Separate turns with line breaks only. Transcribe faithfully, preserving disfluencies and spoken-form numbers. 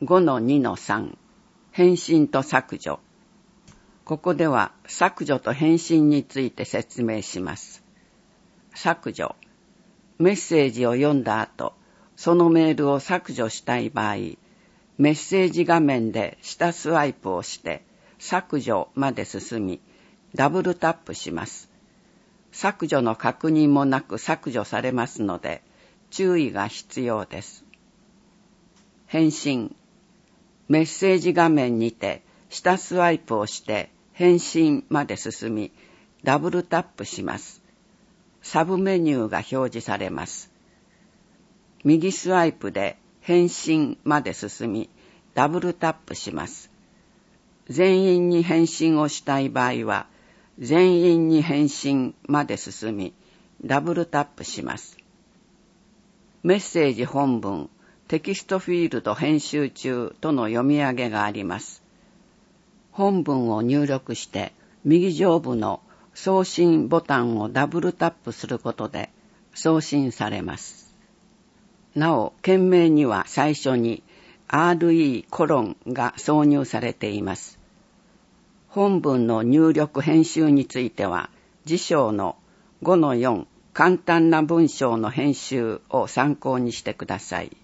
ごのにのさん 返信と削除。ここでは削除と返信について説明します。削除。メッセージを読んだ後、そのメールを削除したい場合、メッセージ画面で下スワイプをして削除まで進み、ダブルタップします。削除の確認もなく削除されますので、注意が必要です。返信。メッセージ画面にて下スワイプをして返信まで進み、ダブルタップします。サブメニューが表示されます。右スワイプで返信まで進み、ダブルタップします。全員に返信をしたい場合は、全員に返信まで進み、ダブルタップします。メッセージ本文、テキストフィールド編集中との読み上げがあります。本文を入力して、右上部の送信ボタンをダブルタップすることで送信されます。なお、件名には最初に アールイー コロンが挿入されています。本文の入力編集については、次章のごのよん簡単な文章の編集を参考にしてください。